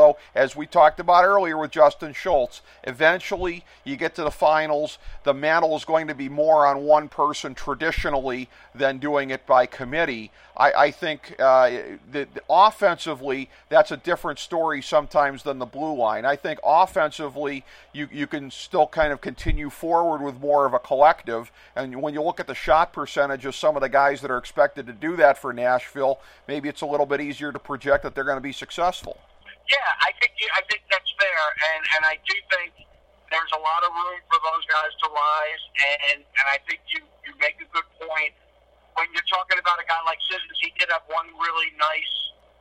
as we talked about earlier with Justin Schultz, eventually you get to the finals, the mantle is going to be more on one person traditionally than doing it by committee. I think that offensively, that's a different story sometimes than the blue line. I think offensively, you can still kind of continue forward with more of a collective. And when you look at the shot percentage of some of the guys that are expected to do that for Nashville, maybe it's a little bit easier to project that they're going to be successful. Yeah, I think that's fair, and I do think there's a lot of room for those guys to rise, and I think you make a good point. When you're talking about a guy like Sissons, he did have one really nice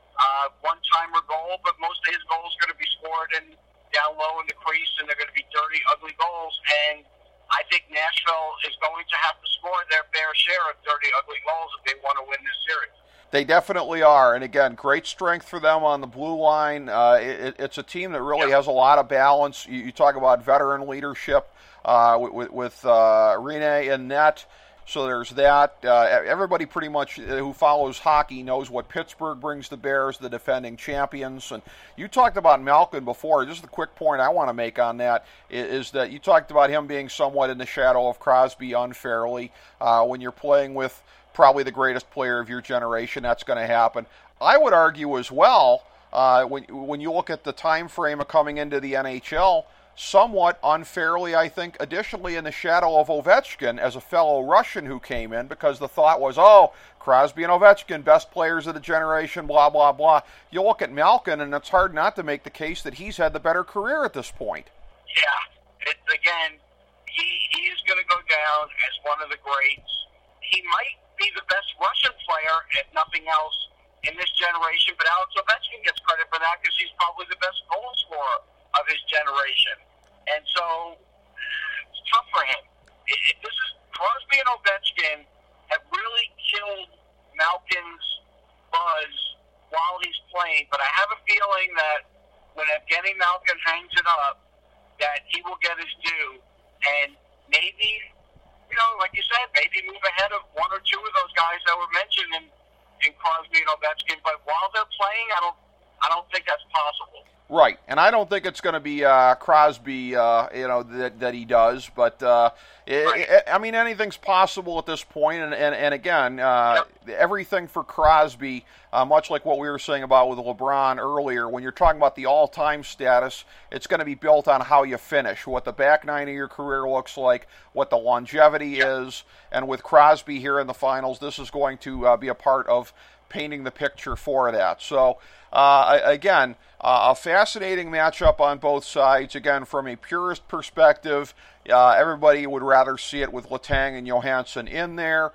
one-timer goal, but most of his goals are going to be scored down low in the crease, and they're going to be dirty, ugly goals. And I think Nashville is going to have to score their fair share of dirty, ugly goals if they want to win this series. They definitely are. And again, great strength for them on the blue line. It's a team that really has a lot of balance. You talk about veteran leadership with Rene and net. So there's that. Everybody pretty much who follows hockey knows what Pittsburgh brings to bear as the defending champions. And you talked about Malkin before. Just the quick point I want to make on that is that you talked about him being somewhat in the shadow of Crosby unfairly. When you're playing with probably the greatest player of your generation, that's going to happen. I would argue as well, when you look at the time frame of coming into the NHL, somewhat unfairly, I think, additionally in the shadow of Ovechkin as a fellow Russian who came in, because the thought was, Crosby and Ovechkin, best players of the generation, blah, blah, blah. You look at Malkin, and it's hard not to make the case that he's had the better career at this point. Yeah, again, he is going to go down as one of the greats. He might be the best Russian player, if nothing else, in this generation, but Alex Ovechkin gets credit for that because he's probably the best goal scorer of his generation. And so it's tough for him. Crosby and Ovechkin have really killed Malkin's buzz while he's playing, but I have a feeling that when Evgeny Malkin hangs it up, that he will get his due, and maybe, like you said, maybe move ahead of one or two of those guys that were mentioned in Crosby and Ovechkin. But while they're playing, I don't think that's possible. Right, and I don't think it's going to be Crosby, that he does, but I mean, anything's possible at this point, and again, everything for Crosby, much like what we were saying about with LeBron earlier, when you're talking about the all-time status, it's going to be built on how you finish, what the back nine of your career looks like, what the longevity is, and with Crosby here in the finals, this is going to be a part of painting the picture for that. So, again, a fascinating matchup on both sides. Again, from a purist perspective, everybody would rather see it with Letang and Johansson in there.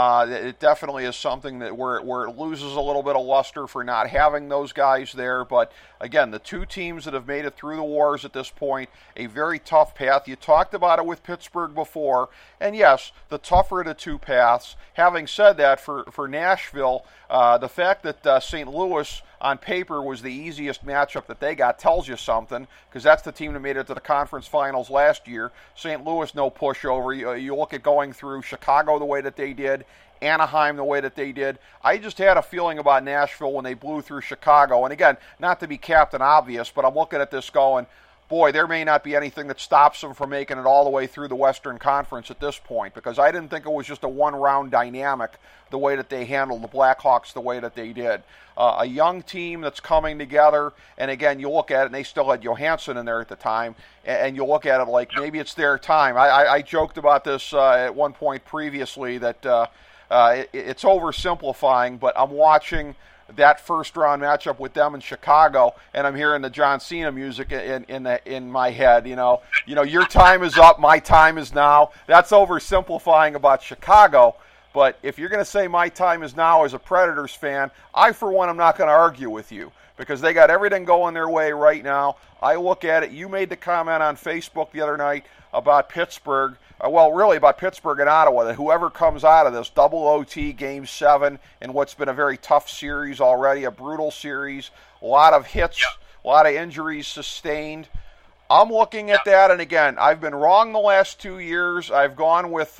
It definitely is something that where it loses a little bit of luster for not having those guys there. But again, the two teams that have made it through the wars at this point, a very tough path. You talked about it with Pittsburgh before, and yes, the tougher of the two paths. Having said that, for Nashville, the fact that St. Louis on paper was the easiest matchup that they got tells you something, because that's the team that made it to the conference finals last year. St. Louis, no pushover. You look at going through Chicago the way that they did, Anaheim the way that they did. I just had a feeling about Nashville when they blew through Chicago. And again, not to be Captain Obvious, but I'm looking at this going, boy, there may not be anything that stops them from making it all the way through the Western Conference at this point, because I didn't think it was just a one-round dynamic the way that they handled the Blackhawks the way that they did. A young team that's coming together, and again, you look at it, and they still had Johansson in there at the time, and you look at it like maybe it's their time. I joked about this at one point previously that it's oversimplifying, but I'm watching that first-round matchup with them in Chicago, and I'm hearing the John Cena music in my head. Your time is up, my time is now. That's oversimplifying about Chicago. But if you're going to say my time is now as a Predators fan, I, for one, am not going to argue with you, because they got everything going their way right now. I look at it. You made the comment on Facebook the other night about Pittsburgh. Really about Pittsburgh and Ottawa, that whoever comes out of this double OT Game 7 in what's been a very tough series already, a brutal series, a lot of hits, a lot of injuries sustained. I'm looking at that, and again, I've been wrong the last 2 years. I've gone with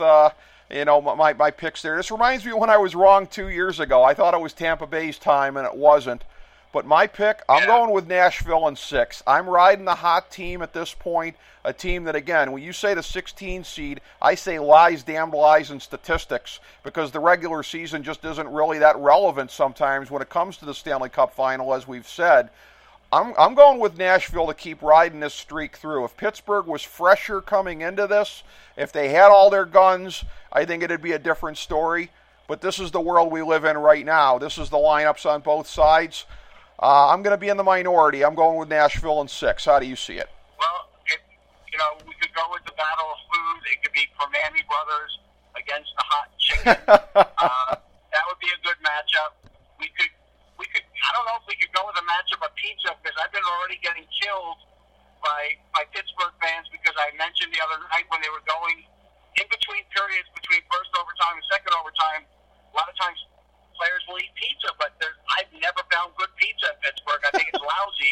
my picks there. This reminds me of when I was wrong 2 years ago. I thought it was Tampa Bay's time, and it wasn't. But my pick, I'm going with Nashville in 6. I'm riding the hot team at this point, a team that, again, when you say the 16 seed, I say lies, damned lies, and statistics, because the regular season just isn't really that relevant sometimes when it comes to the Stanley Cup final, as we've said. I'm going with Nashville to keep riding this streak through. If Pittsburgh was fresher coming into this, if they had all their guns, I think it'd be a different story. But this is the world we live in right now. This is the lineups on both sides. I'm going to be in the minority. I'm going with Nashville in 6. How do you see it? Well, we could go with the battle of food. It could be Permani Brothers against the hot chicken. That would be a good matchup. We could. I don't know if we could go with a matchup of pizza, because I've been already getting killed by Pittsburgh fans, because I mentioned the other night when they were going in between periods, between first overtime and second overtime, a lot of times players will eat pizza, but I've never found good pizza in Pittsburgh. I think it's lousy,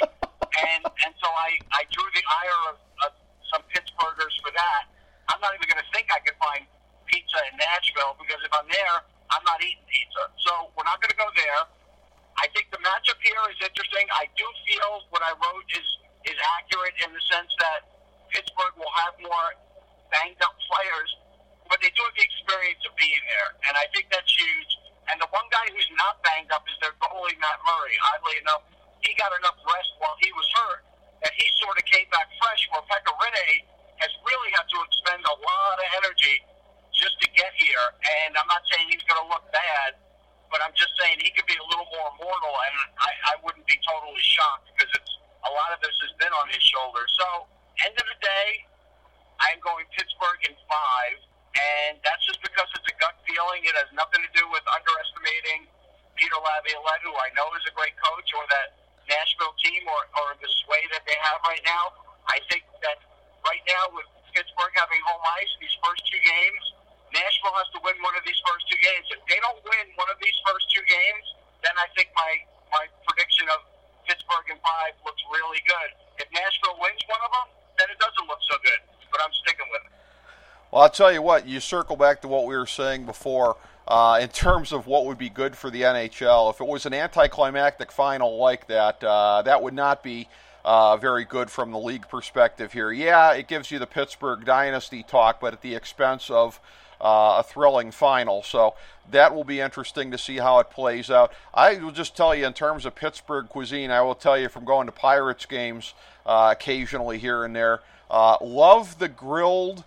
and so I drew the ire of some Pittsburghers for that. I'm not even going to think I could find pizza in Nashville, because if I'm there, I'm not eating pizza. So we're not going to go there. I think the matchup here is interesting. I do feel what I wrote is accurate in the sense that Pittsburgh will have more banged-up players, but they do have the experience of being there, and I think that's huge. And the one guy who's not banged up is their goalie, Matt Murray. Oddly enough, he got enough rest while he was hurt that he sort of came back fresh, where Pekka Rinne has really had to expend a lot of energy just to get here. And I'm not saying he's going to look bad, but I'm just saying he could be a little more mortal, and I wouldn't be totally shocked, because a lot of this has been on his shoulders. So, end of the day, I'm going Pittsburgh in 5, and that's just because it's a gut feeling. It has nothing to do with underestimating Peter Laviolette, who I know is a great coach, or that Nashville team, or the sway that they have right now. I think that right now, with Pittsburgh having home ice these first 2 games, Nashville has to win one of these first 2 games. If they don't win one of these first 2 games, then I think my prediction of Pittsburgh in 5 looks really good. If Nashville wins one of them, then it doesn't look so good. But I'm sticking with it. Well, I'll tell you what, you circle back to what we were saying before in terms of what would be good for the NHL. If it was an anticlimactic final like that, that would not be very good from the league perspective here. Yeah, it gives you the Pittsburgh dynasty talk, but at the expense of a thrilling final. So that will be interesting to see how it plays out. I will just tell you, in terms of Pittsburgh cuisine, I will tell you from going to Pirates games occasionally here and there, love the grilled.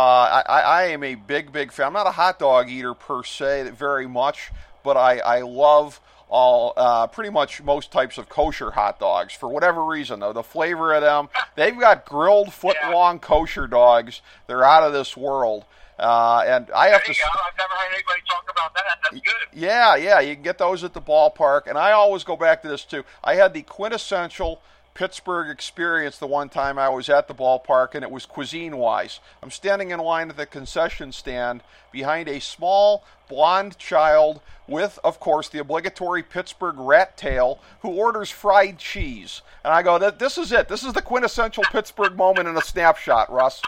I am a big fan. I'm not a hot dog eater per se very much, but I love pretty much most types of kosher hot dogs for whatever reason, though. The flavor of them, they've got grilled foot-long kosher dogs. They're out of this world. And I have to. I've never heard anybody talk about that. That's good. Yeah, you can get those at the ballpark. And I always go back to this too. I had the quintessential Pittsburgh experience the one time I was at the ballpark, and it was cuisine-wise. I'm standing in line at the concession stand behind a small blonde child with, of course, the obligatory Pittsburgh rat tail, who orders fried cheese. And I go, this is it. This is the quintessential Pittsburgh moment in a snapshot, Russ.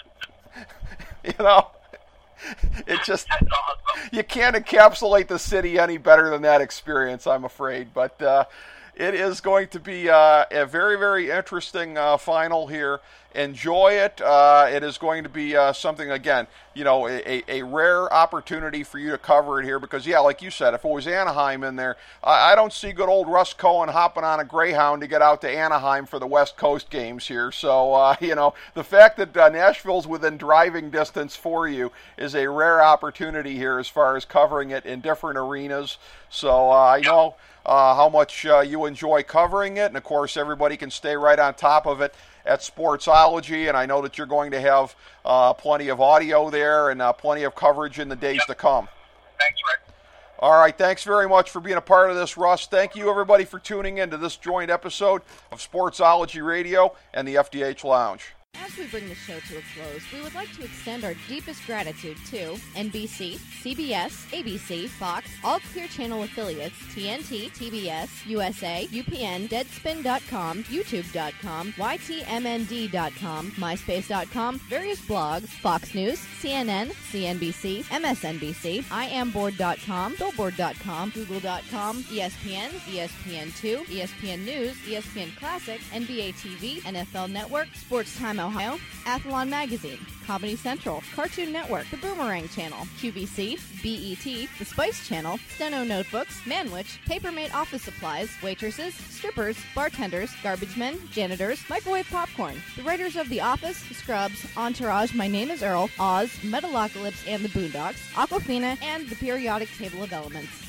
It just, you can't encapsulate the city any better than that experience, I'm afraid. But it is going to be a very, very interesting final here. Enjoy it. It is going to be something, again, a rare opportunity for you to cover it here, because, yeah, like you said, if it was Anaheim in there, I don't see good old Russ Cohen hopping on a Greyhound to get out to Anaheim for the West Coast games here. So, the fact that Nashville's within driving distance for you is a rare opportunity here as far as covering it in different arenas. So I know how much you enjoy covering it, and, of course, everybody can stay right on top of it at Sportsology, and I know that you're going to have plenty of audio there and plenty of coverage in the days to come. Thanks, Rick. All right, thanks very much for being a part of this, Russ. Thank you, everybody, for tuning in to this joint episode of Sportsology Radio and the FDH Lounge. As we bring the show to a close, we would like to extend our deepest gratitude to NBC, CBS, ABC, Fox, all Clear Channel affiliates, TNT, TBS, USA, UPN, Deadspin.com, YouTube.com, YTMND.com, MySpace.com, various blogs, Fox News, CNN, CNBC, MSNBC, IamBoard.com, Billboard.com, Google.com, ESPN, ESPN2, ESPN News, ESPN Classic, NBA TV, NFL Network, Sports Time Ohio, Athlon Magazine, Comedy Central, Cartoon Network, The Boomerang Channel, QVC, BET, The Spice Channel, Steno Notebooks, Manwich, Papermate Office Supplies, waitresses, strippers, bartenders, garbage men, janitors, microwave popcorn, the writers of The Office, Scrubs, Entourage, My Name is Earl, Oz, Metalocalypse and the Boondocks, Aquafina, and the periodic table of elements.